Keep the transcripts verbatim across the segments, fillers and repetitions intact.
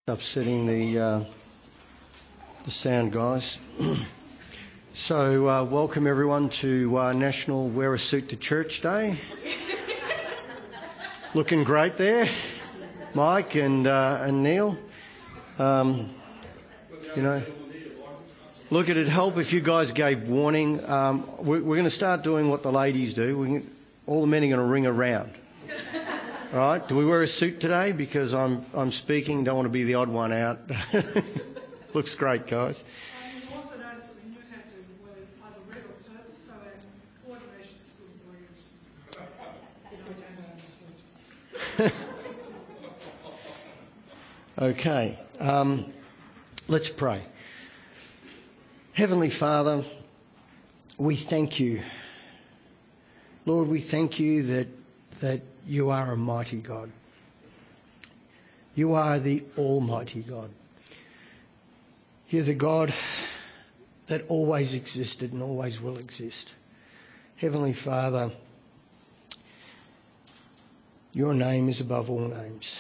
Upsetting the uh, the sound, guys. So uh, welcome everyone to uh, National Wear a Suit to Church Day. Looking great there, Mike and uh, and Neil. Um, you know, look, it'd help if you guys gave warning. Um, we're, we're going to start doing what the ladies do. We can, all the men are going to ring around. All right, do we wear a suit today? Because I'm I'm speaking, don't want to be the odd one out. Looks great, guys. And you also notice that we knew how to wear either red or purple, so our coordination skills are brilliant. You know, I don't understand. Okay, um, let's pray. Heavenly Father, we thank you. Lord, we thank you that that you are a mighty God. You are the Almighty God. You're the God that always existed and always will exist. Heavenly Father, your name is above all names.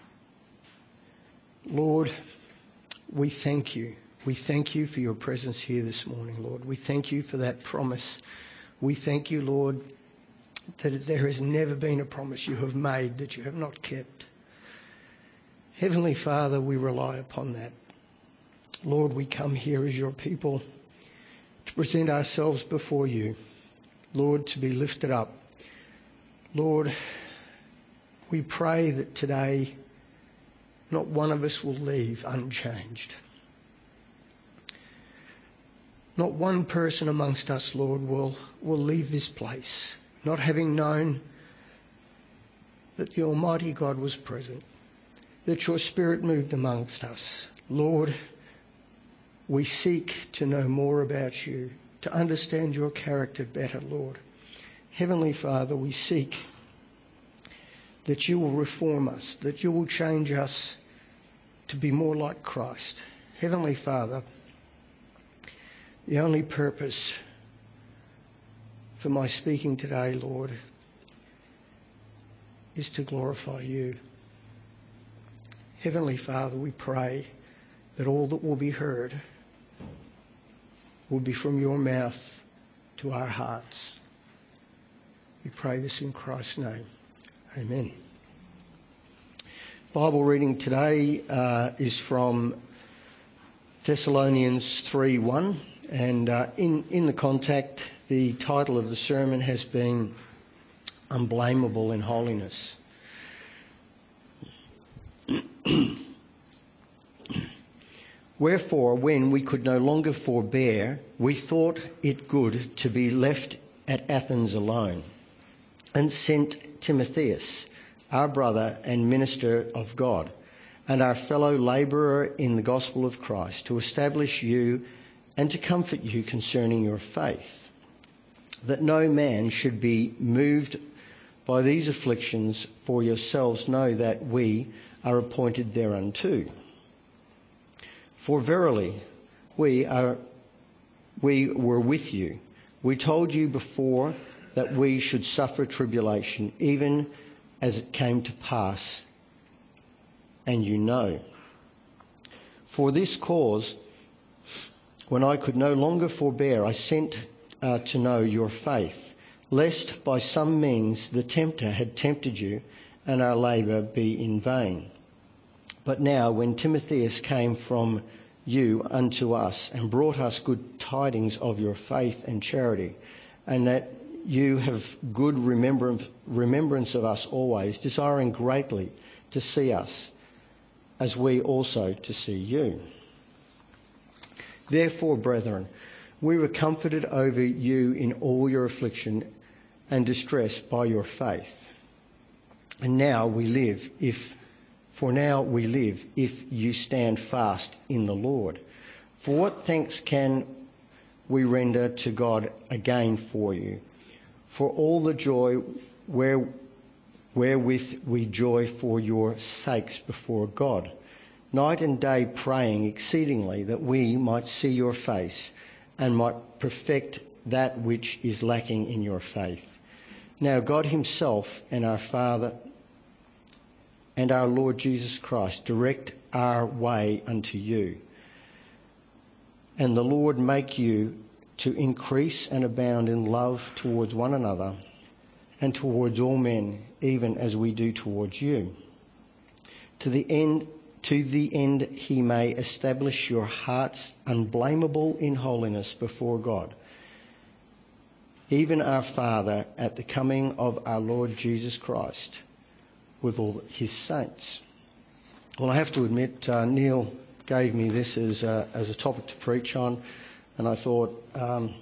Lord, we thank you. We thank you for your presence here this morning, Lord. We thank you for that promise. We thank you, Lord, that there has never been a promise you have made that you have not kept. Heavenly Father, we rely upon that. Lord, we come here as your people to present ourselves before you. Lord, to be lifted up. Lord, we pray that today not one of us will leave unchanged. Not one person amongst us, Lord, will, will leave this place not having known that the Almighty God was present, that your Spirit moved amongst us. Lord, we seek to know more about you, to understand your character better, Lord. Heavenly Father, we seek that you will reform us, that you will change us to be more like Christ. Heavenly Father, the only purpose for my speaking today, Lord, is to glorify you. Heavenly Father, we pray that all that will be heard will be from your mouth to our hearts. We pray this in Christ's name. Amen. Bible reading today uh, is from Thessalonians three one, and uh, in, in the contact, the title of the sermon has been Unblameable in Holiness. Wherefore, when we could no longer forbear, we thought it good to be left at Athens alone, and sent Timotheus, our brother and minister of God, and our fellow labourer in the gospel of Christ, to establish you and to comfort you concerning your faith, that no man should be moved by these afflictions, for yourselves know that we are appointed thereunto. For verily we are we were with you. We told you before that we should suffer tribulation, even as it came to pass, and you know. For this cause, when I could no longer forbear, I sent uh, to know your faith, lest by some means the tempter had tempted you, and our labour be in vain. But now, when Timotheus came from you unto us, and brought us good tidings of your faith and charity, and that you have good remembrance, remembrance of us always, desiring greatly to see us, as we also to see you. Therefore, brethren, we were comforted over you in all your affliction and distress by your faith. And now we live if, for now we live if you stand fast in the Lord. For what thanks can we render to God again for you, for all the joy where, wherewith we joy for your sakes before God, night and day praying exceedingly that we might see your face and might perfect that which is lacking in your faith. Now God himself and our Father and our Lord Jesus Christ direct our way unto you. And the Lord make you to increase and abound in love towards one another and towards all men, even as we do towards you. To the end, to the end he may establish your hearts unblameable in holiness before God, even our Father, at the coming of our Lord Jesus Christ with all his saints. Well, I have to admit, uh, Neil gave me this as a, as a topic to preach on, and I thought, um,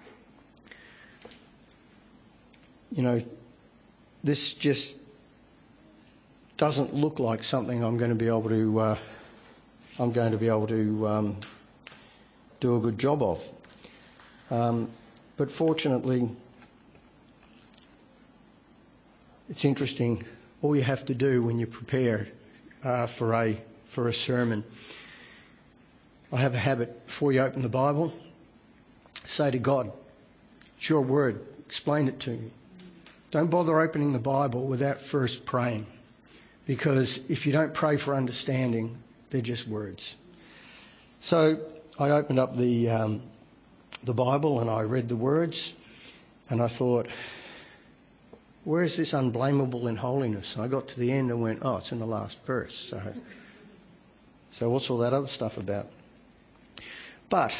you know, this just doesn't look like something I'm going to be able to uh, I'm going to be able to um, do a good job of. Um, but fortunately, it's interesting. All you have to do when you prepare uh, for a for a sermon, I have a habit before you open the Bible, say to God, "It's your word. Explain it to me." Don't bother opening the Bible without first praying, because if you don't pray for understanding, they're just words. So I opened up the um, the Bible and I read the words, and I thought, where is this unblameable in holiness? And I got to the end and went, oh, it's in the last verse. So, so what's all that other stuff about? But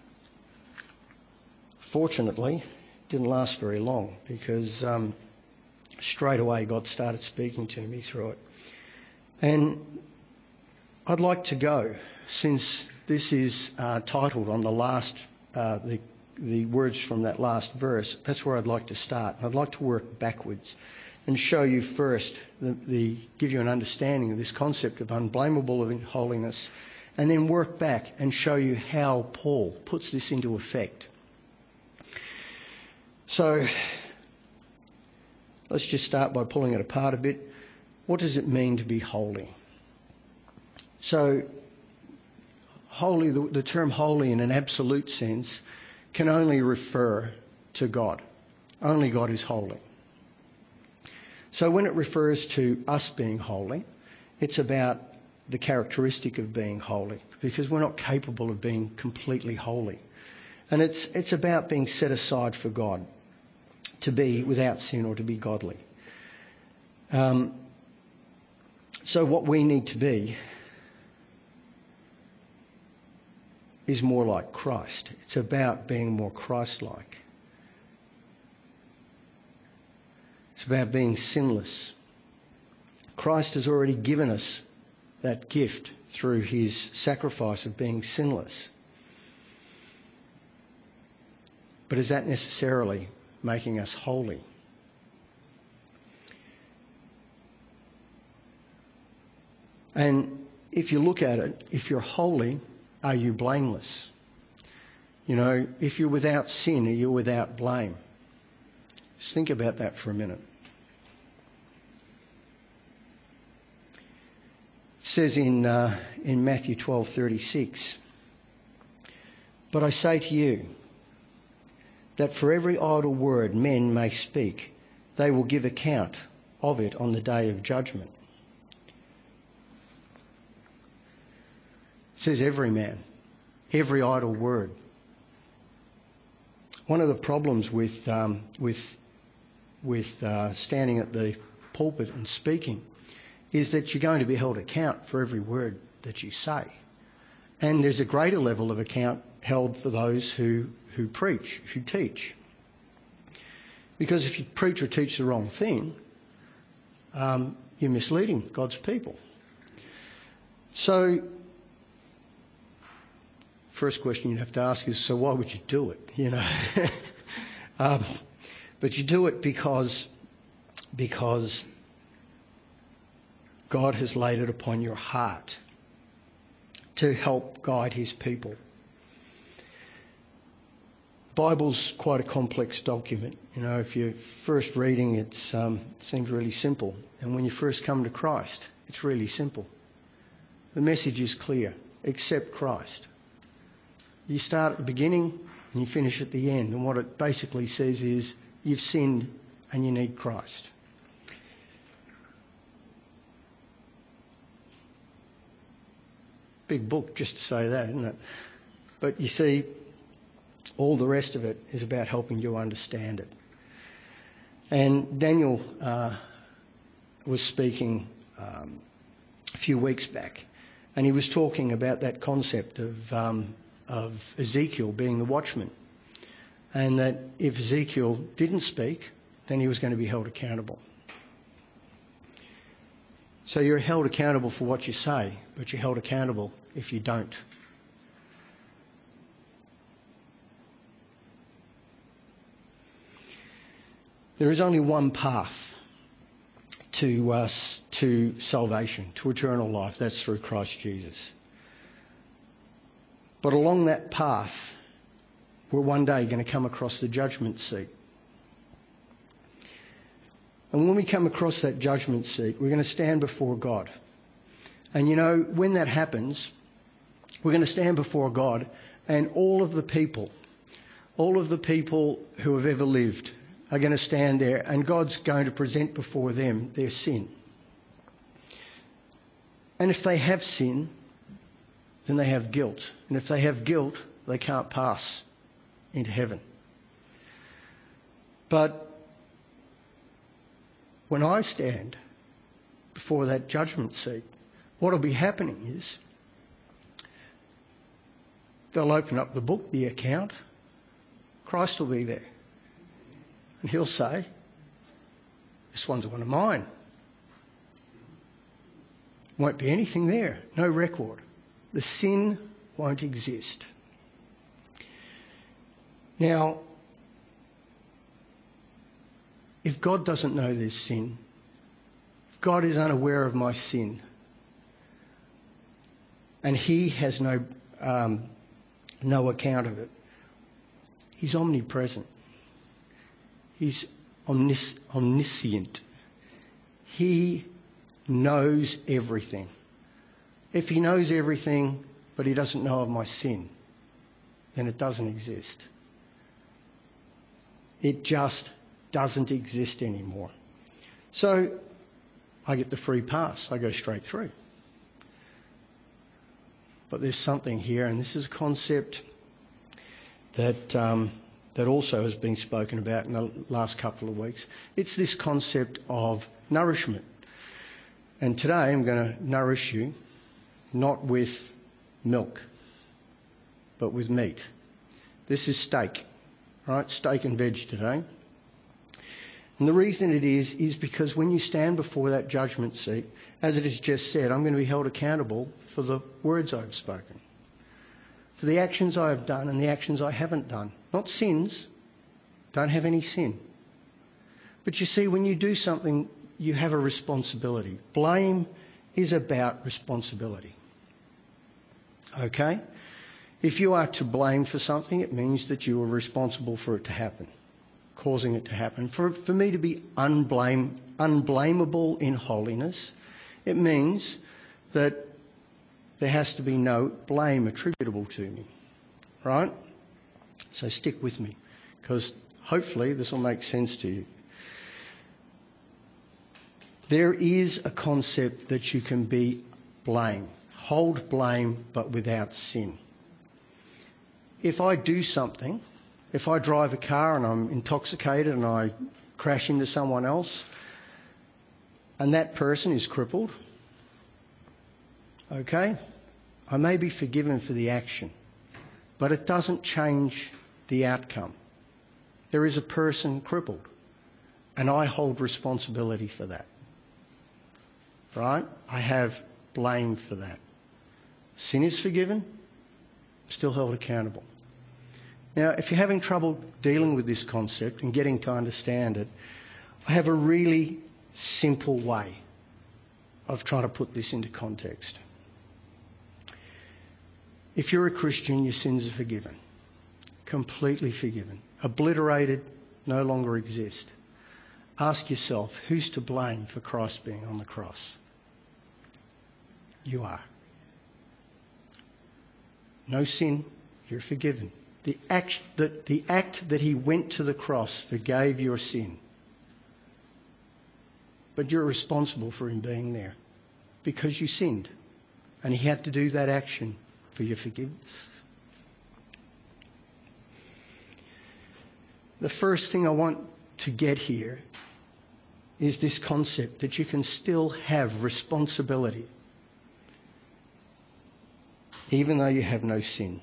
fortunately, it didn't last very long, because um, straight away God started speaking to me through it. And I'd like to go, since this is uh, titled on the last, uh, the the words from that last verse, that's where I'd like to start. I'd like to work backwards and show you first, the, the give you an understanding of this concept of unblameable in holiness, and then work back and show you how Paul puts this into effect. So let's just start by pulling it apart a bit. What does it mean to be holy? So holy, the, the term holy in an absolute sense can only refer to God. Only God is holy. So when it refers to us being holy, it's about the characteristic of being holy, because we're not capable of being completely holy. And it's it's about being set aside for God, to be without sin or to be godly. Um, so what we need to be is more like Christ. It's about being more Christ-like. It's about being sinless. Christ has already given us that gift through his sacrifice of being sinless. But is that necessarily making us holy? And if you look at it, if you're holy, are you blameless? You know, if you're without sin, are you without blame? Just think about that for a minute. It says in uh, in Matthew twelve thirty-six, "But I say to you that for every idle word men may speak, they will give account of it on the day of judgment." It says every man, every idle word. One of the problems with um, with with uh, standing at the pulpit and speaking is that you're going to be held account for every word that you say. And there's a greater level of account held for those who, who preach, who teach. Because if you preach or teach the wrong thing, um, you're misleading God's people. So, first question you'd have to ask is, so why would you do it? You know, um, but you do it because because God has laid it upon your heart to help guide his people. The Bible's quite a complex document. You know, if you're first reading, it's, um, it seems really simple. And when you first come to Christ, it's really simple. The message is clear: accept Christ. You start at the beginning and you finish at the end. And what it basically says is, you've sinned and you need Christ. Big book just to say that, isn't it? But you see, all the rest of it is about helping you understand it. And Daniel uh, was speaking um, a few weeks back, and he was talking about that concept of um, of Ezekiel being the watchman, and that if Ezekiel didn't speak, then he was going to be held accountable. So you're held accountable for what you say, but you're held accountable if you don't. There is only one path to us to salvation, to eternal life. That's through Christ Jesus. But along that path, we're one day going to come across the judgment seat. And when we come across that judgment seat, we're going to stand before God. And you know, when that happens, we're going to stand before God, and all of the people, all of the people who have ever lived are going to stand there, and God's going to present before them their sin. And if they have sin, then they have guilt. And if they have guilt, they can't pass into heaven. But when I stand before that judgment seat, what will be happening is they'll open up the book, the account. Christ will be there. And he'll say, this one's one of mine. Won't be anything there, no record. The sin won't exist. Now, if God doesn't know there's sin, if God is unaware of my sin, and he has no um, no account of it, he's omnipresent. He's omnis- omniscient. He knows everything. If he knows everything, but he doesn't know of my sin, then it doesn't exist. It just doesn't exist anymore. So I get the free pass. I go straight through. But there's something here, and this is a concept that um, that also has been spoken about in the last couple of weeks. It's this concept of nourishment. And today I'm going to nourish you not with milk, but with meat. This is steak, right? Steak and veg today. And the reason it is, is because when you stand before that judgment seat, as it is just said, I'm going to be held accountable for the words I've spoken, for the actions I have done and the actions I haven't done. Not sins. Don't have any sin. But you see, when you do something, you have a responsibility. Blame is about responsibility. Okay? If you are to blame for something, it means that you are responsible for it to happen, causing it to happen. For, for me to be unblame, unblameable in holiness, it means that there has to be no blame attributable to me. Right? So stick with me, because hopefully this will make sense to you. There is a concept that you can be blame, hold blame, but without sin. If I do something, if I drive a car and I'm intoxicated and I crash into someone else, and that person is crippled, okay, I may be forgiven for the action, but it doesn't change the outcome. There is a person crippled, and I hold responsibility for that. Right? I have blame for that. Sin is forgiven, still held accountable. Now, if you're having trouble dealing with this concept and getting to understand it, I have a really simple way of trying to put this into context. If you're a Christian, your sins are forgiven. Completely forgiven. Obliterated, no longer exist. Ask yourself, who's to blame for Christ being on the cross? You are. No sin, you're forgiven. The act that, the act that he went to the cross forgave your sin. But you're responsible for him being there because you sinned. And he had to do that action for your forgiveness. The first thing I want to get here is this concept that you can still have responsibility even though you have no sin.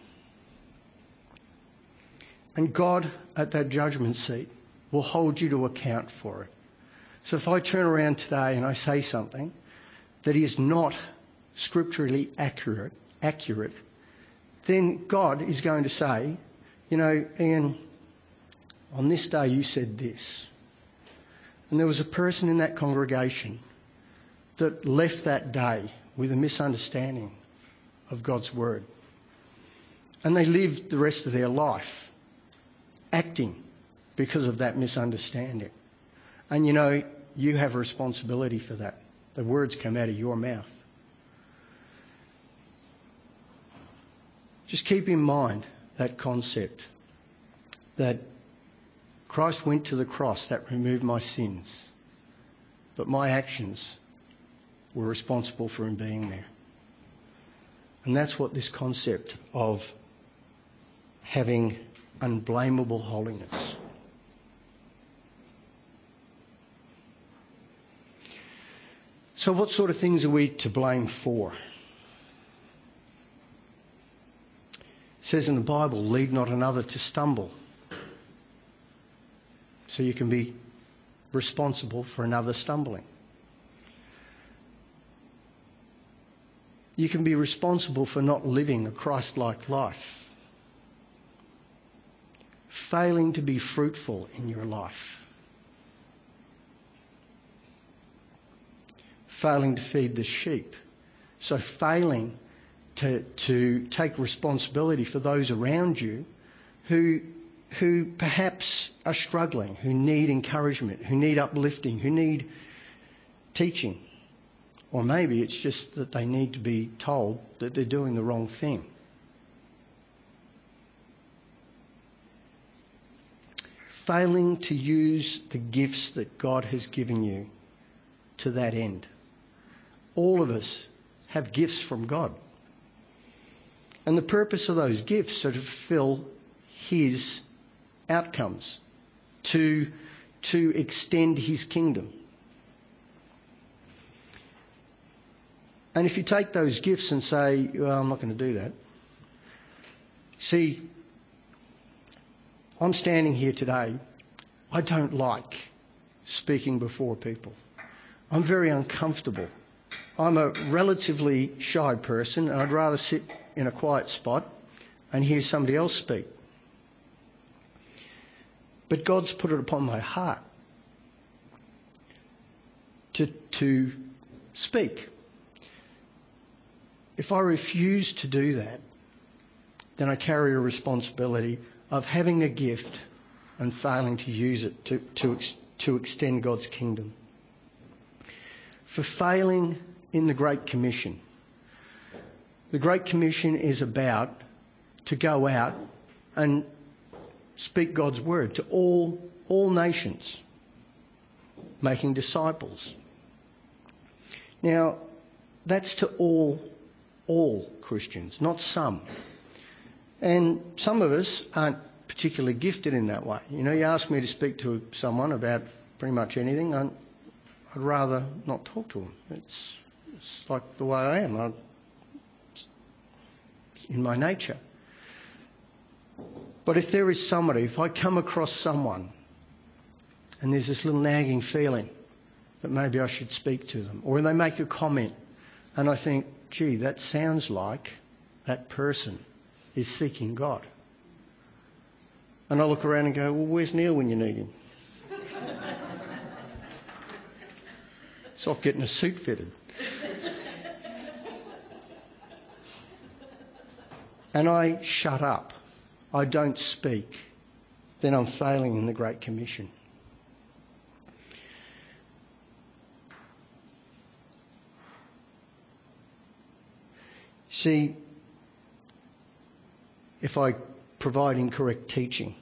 And God, at that judgment seat, will hold you to account for it. So if I turn around today and I say something that is not scripturally accurate, accurate, then God is going to say, you know, Ian, on this day you said this. And there was a person in that congregation that left that day with a misunderstanding of God's word. And they lived the rest of their life acting because of that misunderstanding. And you know, you have a responsibility for that. The words come out of your mouth. Just keep in mind that concept that Christ went to the cross, that removed my sins, but my actions were responsible for him being there. And that's what this concept of having unblameable holiness. So what sort of things are we to blame for? It says in the Bible, lead not another to stumble. So you can be responsible for another stumbling. You can be responsible for not living a Christ-like life. Failing to be fruitful in your life. Failing to feed the sheep. So failing to, to take responsibility for those around you who, who perhaps are struggling, who need encouragement, who need uplifting, who need teaching. Or maybe it's just that they need to be told that they're doing the wrong thing. Failing to use the gifts that God has given you to that end. All of us have gifts from God. And the purpose of those gifts are to fulfill his outcomes, to, to extend his kingdom. And if you take those gifts and say, well, I'm not going to do that. See, I'm standing here today. I don't like speaking before people. I'm very uncomfortable. I'm a relatively shy person, and I'd rather sit in a quiet spot and hear somebody else speak. But God's put it upon my heart to, to speak. If I refuse to do that, then I carry a responsibility of having a gift and failing to use it to, to, to extend God's kingdom. For failing in the Great Commission. The Great Commission is about to go out and speak God's word to all, all nations, making disciples. Now, that's to all all Christians, not some. And some of us aren't particularly gifted in that way. You know, you ask me to speak to someone about pretty much anything, I'd rather not talk to them. It's, it's like the way I am. I, it's in my nature. But if there is somebody, if I come across someone and there's this little nagging feeling that maybe I should speak to them, or they make a comment and I think, gee, that sounds like that person is seeking God. And I look around and go, well, where's Neil when you need him? It's off getting a suit fitted. And I shut up. I don't speak. Then I'm failing in the Great Commission. See, if I provide incorrect teaching,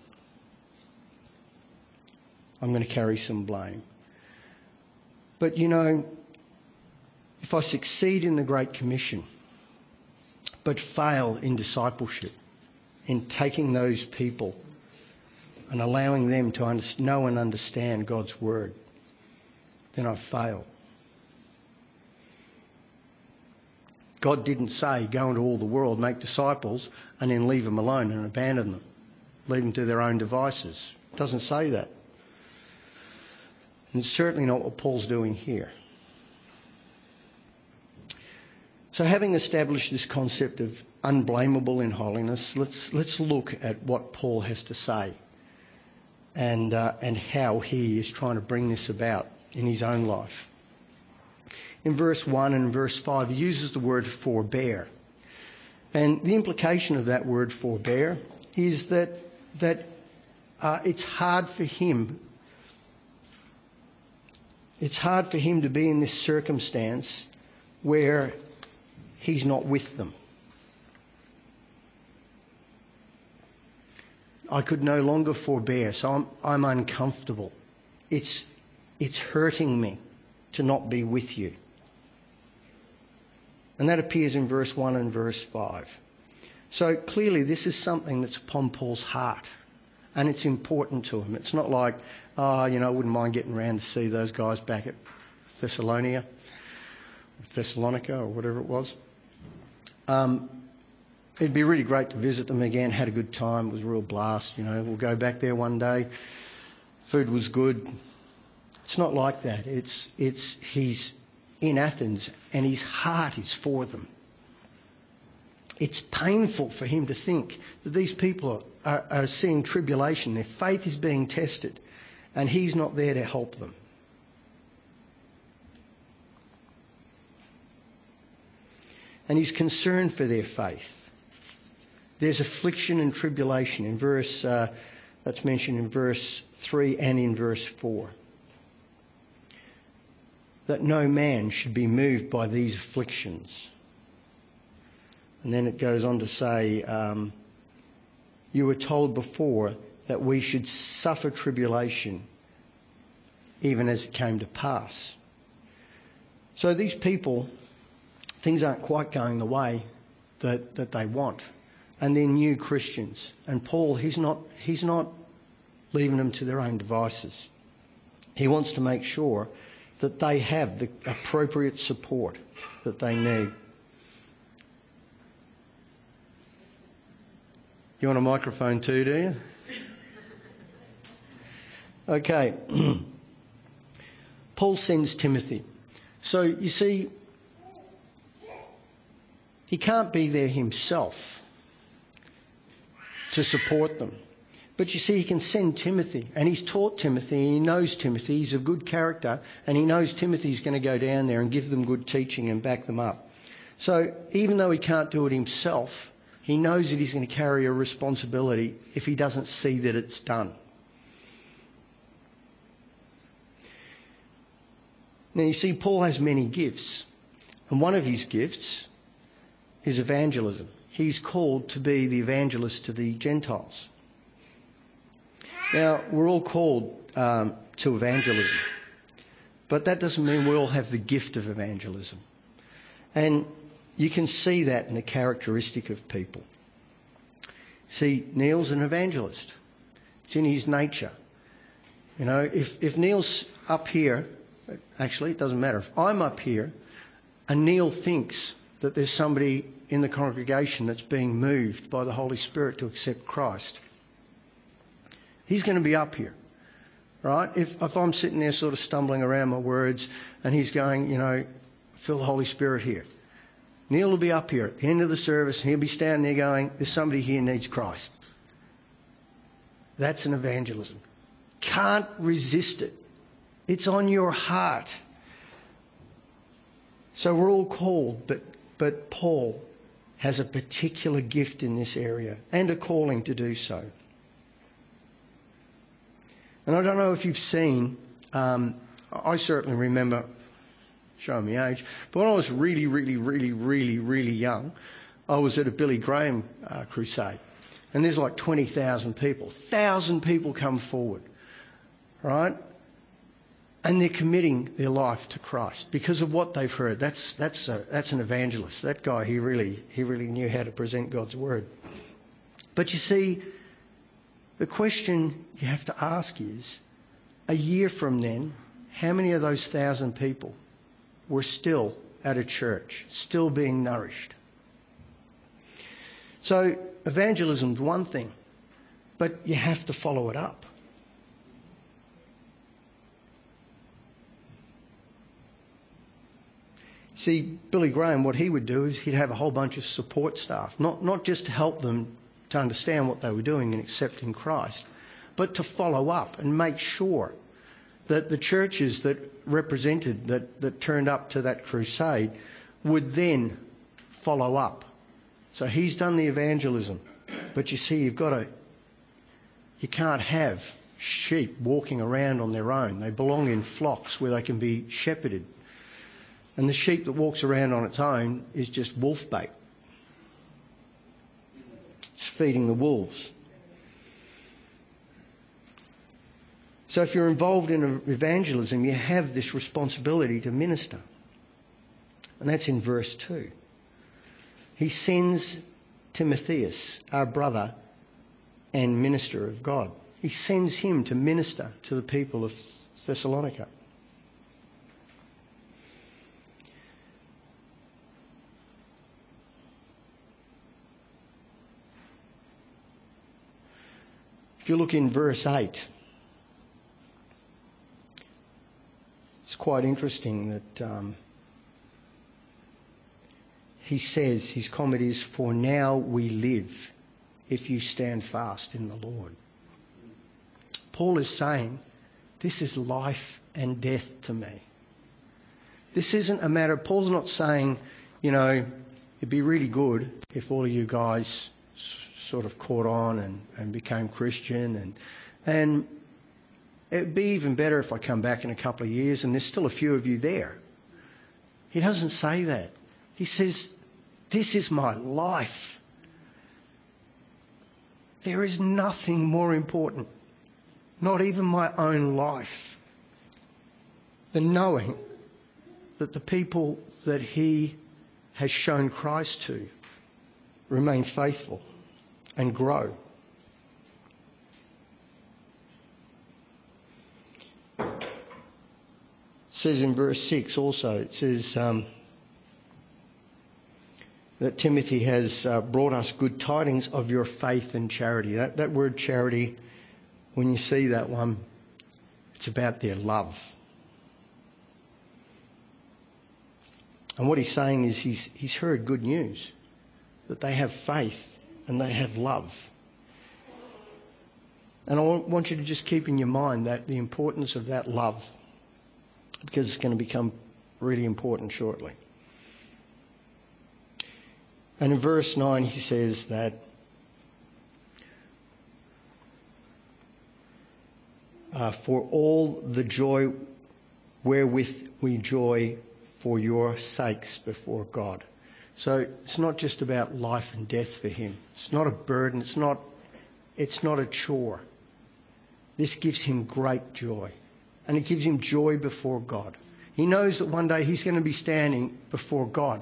I'm going to carry some blame. But you know, if I succeed in the Great Commission, but fail in discipleship, in taking those people and allowing them to under- know and understand God's word, then I've failed. God didn't say, go into all the world, make disciples, and then leave them alone and abandon them, leave them to their own devices. It doesn't say that. And it's certainly not what Paul's doing here. So having established this concept of unblameable in holiness, let's let's look at what Paul has to say and uh, and how he is trying to bring this about in his own life. In verse one and verse five, he uses the word forbear. And the implication of that word forbear is that that uh, it's hard for him it's hard for him to be in this circumstance where he's not with them. I could no longer forbear, so I'm, I'm uncomfortable. It's, it's hurting me to not be with you. And that appears in verse one and verse five. So clearly this is something that's upon Paul's heart, and it's important to him. It's not like, oh, you know, I wouldn't mind getting around to see those guys back at Thessalonica, Thessalonica or whatever it was. Um, it'd be really great to visit them again. Had a good time. It was a real blast. You know, we'll go back there one day. Food was good. It's not like that. It's it's he's in Athens and his heart is for them. It's painful for him to think that these people are, are, are seeing tribulation. Their faith is being tested, and he's not there to help them. And he's concerned for their faith. There's affliction and tribulation in verse, uh, that's mentioned in verse three and in verse four. That no man should be moved by these afflictions. And then it goes on to say, um, you were told before that we should suffer tribulation even as it came to pass. So these people, things aren't quite going the way that, that they want. And they're new Christians. And Paul, he's not, he's not leaving them to their own devices. He wants to make sure that they have the appropriate support that they need. You want a microphone too, do you? Okay. Paul sends Timothy. So you see, he can't be there himself to support them. But you see, he can send Timothy, and he's taught Timothy, and he knows Timothy, he's of good character, and he knows Timothy's going to go down there and give them good teaching and back them up. So even though he can't do it himself, he knows that he's going to carry a responsibility if he doesn't see that it's done. Now you see, Paul has many gifts, and one of his gifts is evangelism. He's called to be the evangelist to the Gentiles. Now, we're all called um, to evangelism, but that doesn't mean we all have the gift of evangelism. And you can see that in the characteristic of people. See, Neil's an evangelist. It's in his nature. You know, if, if Neil's up here, actually, it doesn't matter. If I'm up here and Neil thinks that there's somebody in the congregation that's being moved by the Holy Spirit to accept Christ, he's going to be up here, right? If, if I'm sitting there sort of stumbling around my words and he's going, you know, feel the Holy Spirit here, Neil will be up here at the end of the service and he'll be standing there going, there's somebody here who needs Christ. That's an evangelism. Can't resist it. It's on your heart. So we're all called, but, but Paul has a particular gift in this area and a calling to do so. And I don't know if you've seen, um, I certainly remember, showing my age, but when I was really, really, really, really, really young, I was at a Billy Graham uh, crusade. And there's like twenty thousand people. one thousand people come forward, right? And they're committing their life to Christ because of what they've heard. That's that's a, that's an evangelist. That guy, he really he really knew how to present God's word. But you see, the question you have to ask is, a year from then, how many of those thousand people were still at a church, still being nourished? So evangelism's one thing, but you have to follow it up. See, Billy Graham, what he would do is he'd have a whole bunch of support staff, not, not just to help them to understand what they were doing in accepting Christ, but to follow up and make sure that the churches that represented, that, that turned up to that crusade, would then follow up. So he's done the evangelism. But you see, you've got to, you can't have sheep walking around on their own. They belong in flocks where they can be shepherded. And the sheep that walks around on its own is just wolf bait. It's feeding the wolves. So if you're involved in evangelism, you have this responsibility to minister. And that's in verse two. He sends Timotheus, our brother and minister of God. He sends him to minister to the people of Thessalonica. If you look in verse eight, it's quite interesting that um, he says, his comment is, "For now we live, if you stand fast in the Lord." Paul is saying, this is life and death to me. This isn't a matter, Paul's not saying, you know, it'd be really good if all of you guys sort of caught on and, and became Christian, and and it'd be even better if I come back in a couple of years and there's still a few of you there. He doesn't say that. He says, this is my life. There is nothing more important, not even my own life, than knowing that the people that he has shown Christ to remain faithful and grow. It says in verse six also, it says um, that Timothy has uh, brought us good tidings of your faith and charity. That, that word charity, when you see that one, it's about their love. And what he's saying is he's, he's heard good news, that they have faith and they have love. And I want you to just keep in your mind that the importance of that love, because it's going to become really important shortly. And in verse nine he says that uh, for all the joy wherewith we joy for your sakes before God. So it's not just about life and death for him. It's not a burden. It's not, it's not a chore. This gives him great joy. And it gives him joy before God. He knows that one day he's going to be standing before God.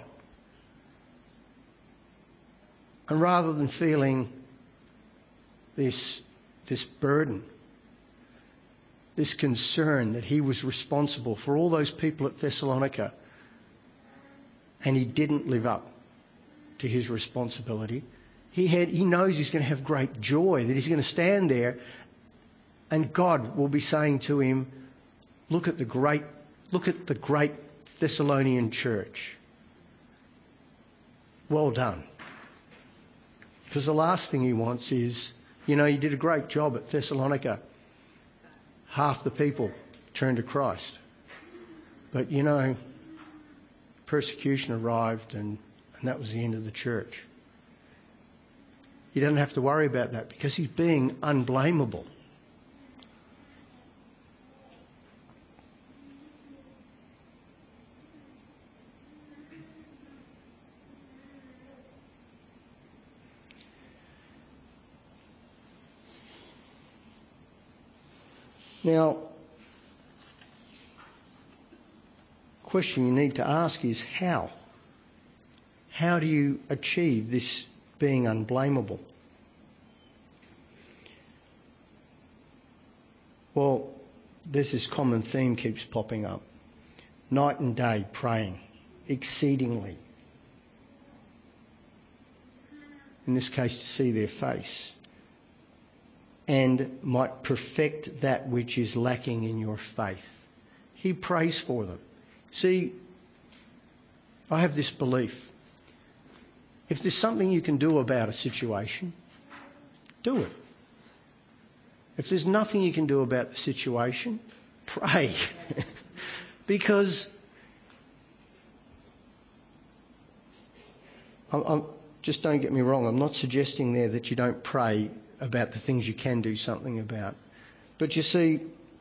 And rather than feeling this, this burden, this concern that he was responsible for all those people at Thessalonica, and he didn't live up to his responsibility, he had, he knows he's going to have great joy, that he's going to stand there and God will be saying to him, look at the great, look at the great Thessalonian church. Well done. Because the last thing he wants is, you know, you did a great job at Thessalonica. Half the people turned to Christ. But, you know, persecution arrived and, and that was the end of the church. He doesn't have to worry about that because he's being unblameable. Now, question you need to ask is how? How do you achieve this being unblameable? Well, there's this common theme keeps popping up. Night and day praying, exceedingly. In this case, to see their face. And might perfect that which is lacking in your faith. He prays for them. See, I have this belief. If there's something you can do about a situation, do it. If there's nothing you can do about the situation, pray. Because I'm, I'm, just don't get me wrong, I'm not suggesting there that you don't pray about the things you can do something about. But you see,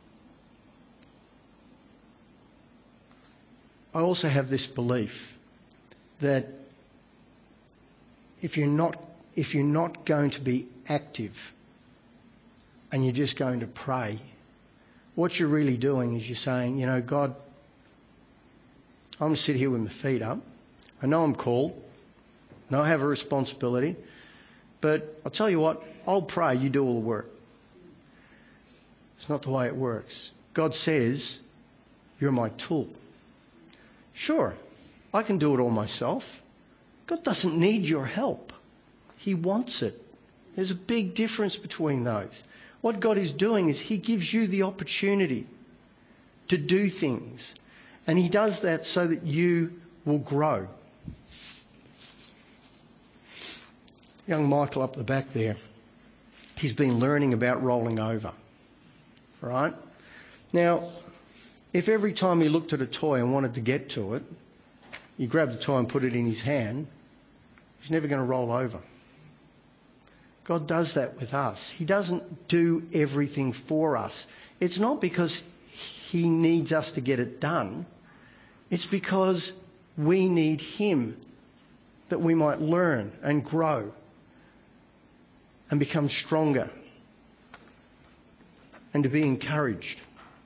I also have this belief that if you're not if you're not going to be active and you're just going to pray, what you're really doing is you're saying, you know, God, I'm going to sit here with my feet up. I know I'm called. I know I have a responsibility. But I'll tell you what, I'll pray, you do all the work. It's not the way it works. God says, you're my tool. Sure, I can do it all myself. God doesn't need your help. He wants it. There's a big difference between those. What God is doing is He gives you the opportunity to do things. And He does that so that you will grow. Young Michael up the back there, he's been learning about rolling over. Right? Now, if every time he looked at a toy and wanted to get to it, you grab the toy and put it in his hand, he's never going to roll over. God does that with us. He doesn't do everything for us. It's not because He needs us to get it done. It's because we need Him that we might learn and grow and become stronger and to be encouraged.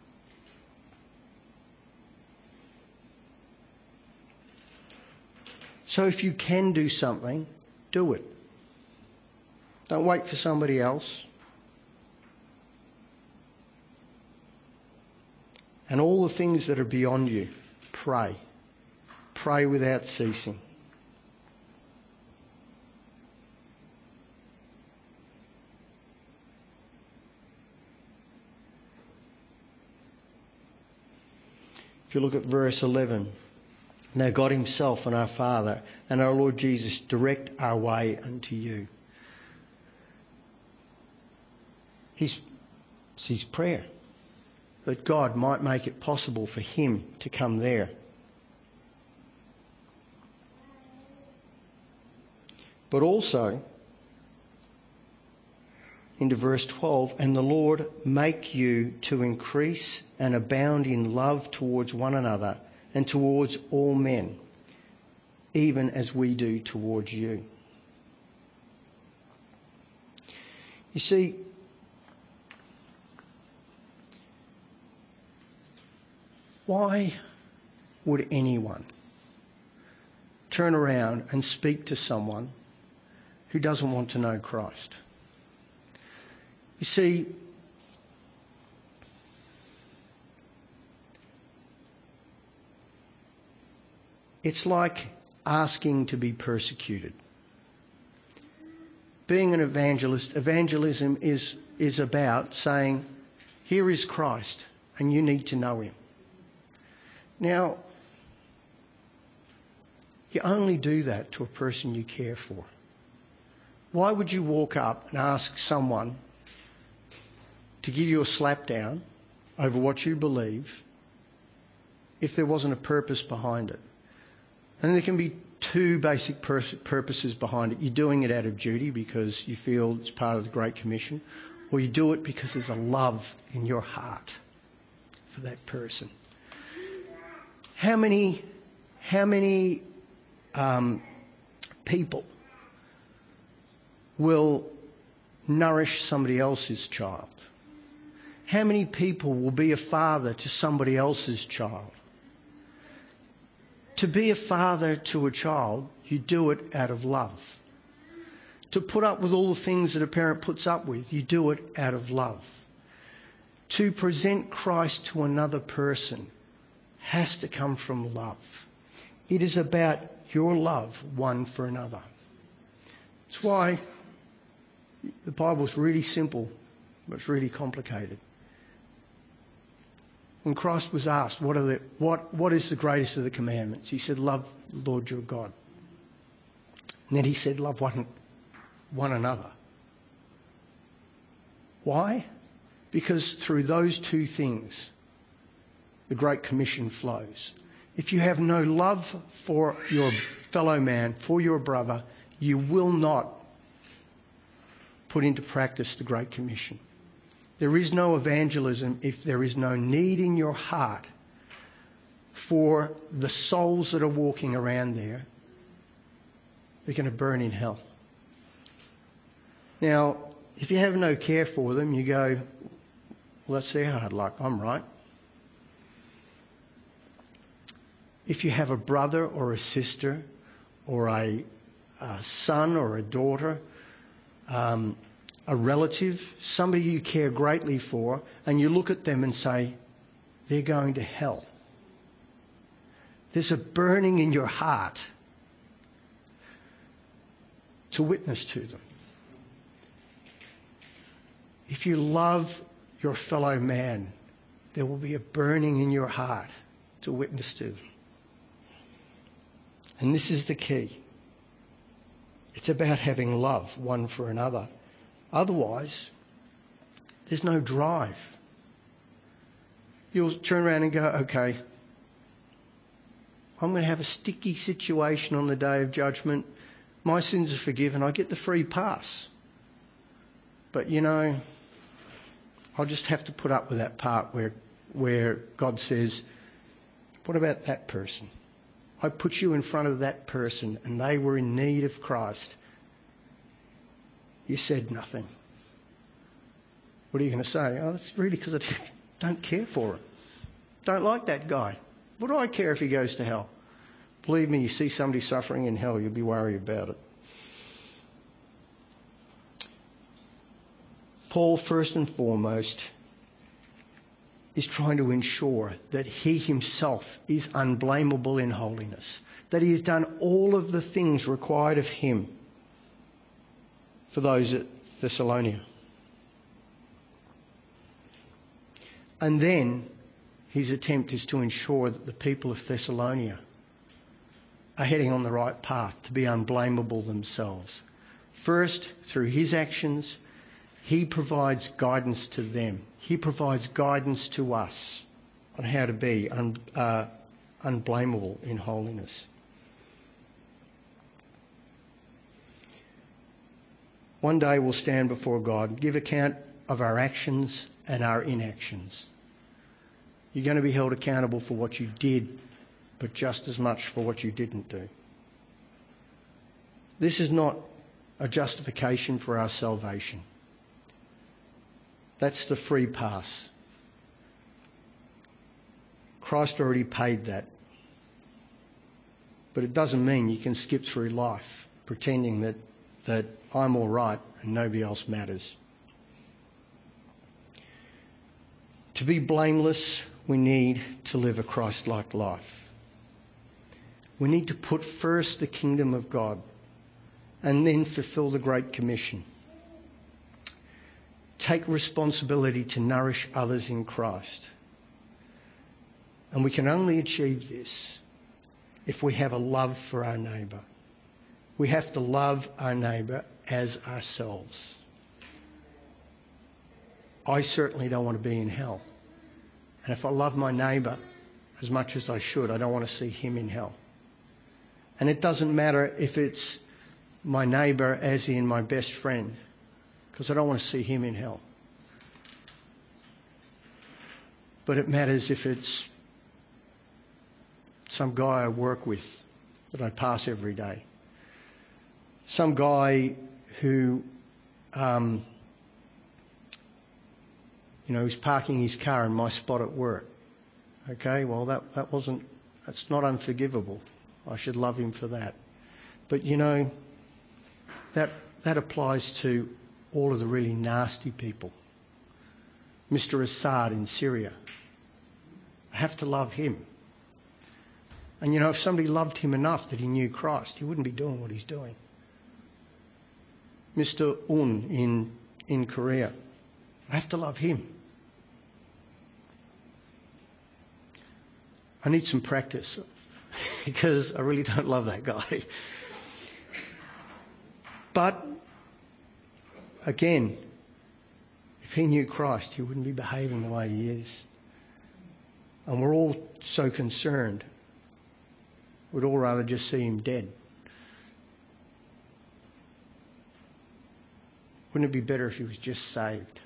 So if you can do something, do it. Don't wait for somebody else. And all the things that are beyond you, pray. Pray without ceasing. If you look at verse eleven, now God Himself and our Father and our Lord Jesus direct our way unto you. His, it's his prayer that God might make it possible for him to come there. But also, into verse twelve, and the Lord make you to increase and abound in love towards one another and towards all men, even as we do towards you. You see, why would anyone turn around and speak to someone who doesn't want to know Christ? You see, it's like asking to be persecuted. Being an evangelist, evangelism is, is about saying, here is Christ and you need to know Him. Now, you only do that to a person you care for. Why would you walk up and ask someone to give you a slap down over what you believe if there wasn't a purpose behind it? And there can be two basic pur- purposes behind it. You're doing it out of duty because you feel it's part of the Great Commission, or you do it because there's a love in your heart for that person. How many, how many um, people will nourish somebody else's child? How many people will be a father to somebody else's child? to be a father to a child, you do it out of love. To put up with all the things that a parent puts up with, you do it out of love. To present Christ to another person has to come from love. It is about your love one for another. That's why the Bible's really simple, but it's really complicated. When Christ was asked, what, are the, what, what is the greatest of the commandments? He said, love the Lord your God. And then he said, love one, one another. Why? Because through those two things, the Great Commission flows. If you have no love for your fellow man, for your brother, you will not put into practice the Great Commission. There is no evangelism if there is no need in your heart for the souls that are walking around there. They're going to burn in hell. Now, if you have no care for them, you go, well, that's their hard luck. I'm right. If you have a brother or a sister or a, a son or a daughter, um, a relative, somebody you care greatly for, and you look at them and say, they're going to hell. There's a burning in your heart to witness to them. If you love your fellow man, there will be a burning in your heart to witness to them. And this is the key. It's about having love one for another. Otherwise, there's no drive. You'll turn around and go, okay, I'm going to have a sticky situation on the day of judgment. My sins are forgiven. I get the free pass. But, you know, I'll just have to put up with that part where, where God says, what about that person? I put you in front of that person and they were in need of Christ. You said nothing. What are you going to say? Oh, that's really because I don't care for him. Don't like that guy. What do I care if he goes to hell? Believe me, you see somebody suffering in hell, you'll be worried about it. Paul, first and foremost, is trying to ensure that he himself is unblameable in holiness, that he has done all of the things required of him for those at Thessalonica. And then his attempt is to ensure that the people of Thessalonica are heading on the right path to be unblameable themselves. First, through his actions, he provides guidance to them. He provides guidance to us on how to be un, uh, unblameable in holiness. One day we'll stand before God, give account of our actions and our inactions. You're going to be held accountable for what you did, but just as much for what you didn't do. This is not a justification for our salvation. That's the free pass. Christ already paid that. But it doesn't mean you can skip through life pretending that, that I'm all right and nobody else matters. To be blameless, we need to live a Christ-like life. We need to put first the kingdom of God and then fulfill the Great Commission. Take responsibility to nourish others in Christ. And we can only achieve this if we have a love for our neighbour. We have to love our neighbour as ourselves. I certainly don't want to be in hell. And if I love my neighbour as much as I should, I don't want to see him in hell. And it doesn't matter if it's my neighbour as in my best friend, because I don't want to see him in hell. But it matters if it's some guy I work with that I pass every day. Some guy who, um, you know, who's parking his car in my spot at work. Okay, well, that, that wasn't It's not unforgivable. I should love him for that. But you know, that that applies to all of the really nasty people. Mister Assad in Syria. I have to love him. And you know, if somebody loved him enough that he knew Christ, he wouldn't be doing what he's doing. Mister Un in, in Korea. I have to love him. I need some practice because I really don't love that guy. But again, if he knew Christ, he wouldn't be behaving the way he is. And we're all so concerned. We'd all rather just see him dead. Wouldn't it be better if he was just saved?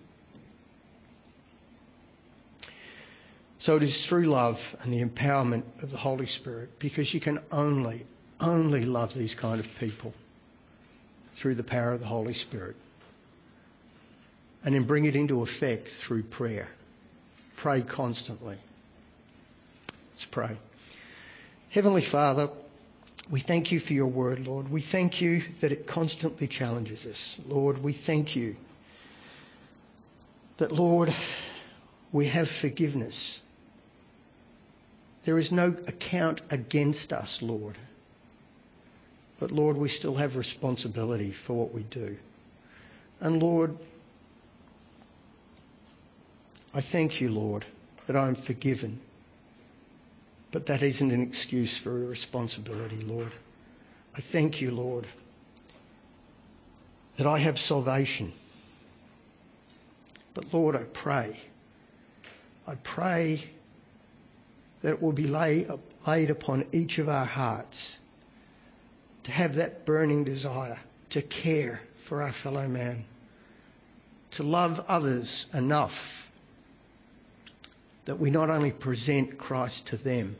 So it is through love and the empowerment of the Holy Spirit, because you can only, only love these kind of people through the power of the Holy Spirit. And then bring it into effect through prayer. Pray constantly. Let's pray. Heavenly Father, we thank you for your word, Lord. We thank you that it constantly challenges us. Lord, we thank you that, Lord, we have forgiveness. There is no account against us, Lord. But, Lord, we still have responsibility for what we do. And, Lord, I thank you, Lord, that I am forgiven. But that isn't an excuse for irresponsibility, Lord. I thank you, Lord, that I have salvation. But, Lord, I pray, I pray that it will be lay, laid upon each of our hearts to have that burning desire to care for our fellow man, to love others enough that we not only present Christ to them,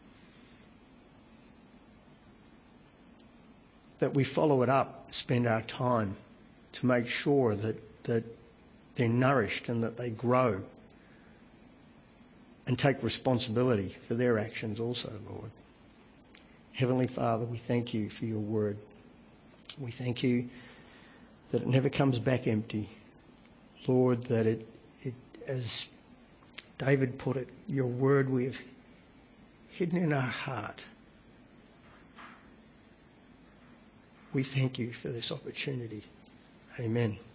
that we follow it up, spend our time to make sure that, that they're nourished and that they grow and take responsibility for their actions also, Lord. Heavenly Father, we thank you for your word. We thank you that it never comes back empty. Lord, that it, it as David put it, your word we have hidden in our heart. We thank you for this opportunity. Amen.